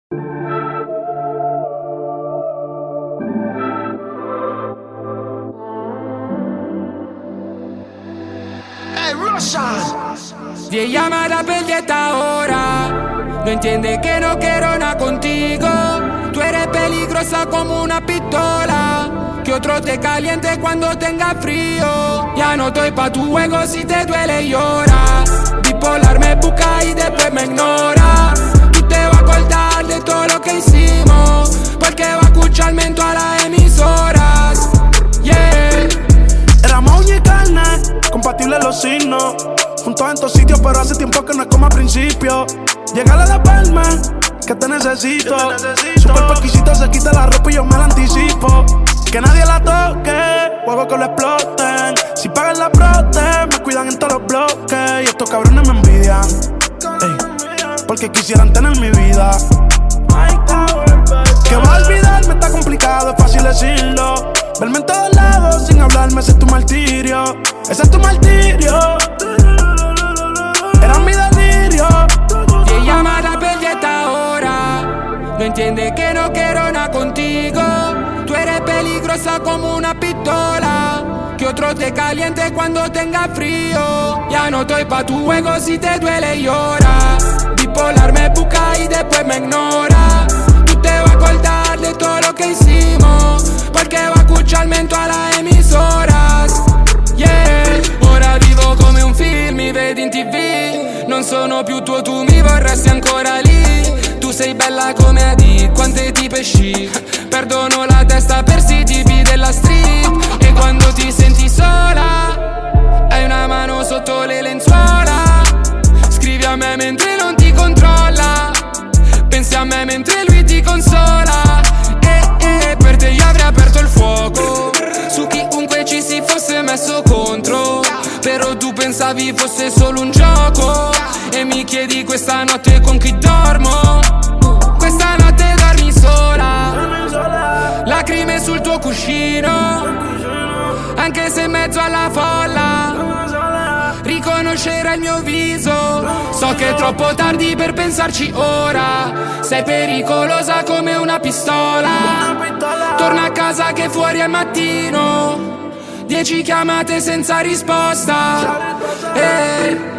Te llamada perdida ahora. No entiende que no quiero nada contigo. Tú eres peligrosa como una pistola, que otro te caliente cuando tenga frío. Ya no estoy pa' tu juego, si te duele llora. Bipolar me busca y después me ignora. Tú te vas a acordar de todo lo que hicimos, porque va a escucharme en todas las emisoras. Yeah. Éramos uña y carne, compatibles los signos. Juntos en todos sitios, pero hace tiempo que no es como al principio. Llegale a la palma, que te necesito. Su cuerpo exquisito se quita la ropa y yo me la anticipo. Que nadie la toque, juego que lo exploten. Si pagan la prote, me cuidan en todos los bloques. Y estos cabrones me envidian, ey, porque quisieran tener mi vida. Que va a olvidarme está complicado, es fácil decirlo. Verme en todos lados sin hablarme, ese es tu martirio. Ese es tu martirio. Era mi delirio. Te llama la perdida ahora. No entiende que no quiero nada contigo. Tú eres peligrosa como una pistola, que otro te caliente cuando tenga frío. Ya no estoy pa' tu juego, si te duele llora. Bipolar me busca y después me ignora. Tú te vas a acordar de todo lo que hicimos, porque va a escucharme en todas las emisoras. Yeah. Ora vivo come un film, mi vedi in TV. Non sono più tuo, tu mi vorresti ancora lì. Tu sei bella come Adi, quante tipe chic. Perdono la testa per sti tipi della street. E quando ti senti sola, hai una mano sotto le lenzuola. Scrivi a me mentre non ti controlla, pensi a me mentre lui ti consola. Per te io avrei aperto il fuoco su chiunque ci si fosse messo contro. Però tu pensavi fosse solo un gioco, e mi chiedi questa notte con chi dormo. Questa notte dormi sola, lacrime sul tuo cuscino. Anche se in mezzo alla folla riconoscerai il mio viso. So che è troppo tardi per pensarci ora. Sei pericolosa come una pistola. Torna a casa che fuori è mattino. 10 chiamate senza risposta.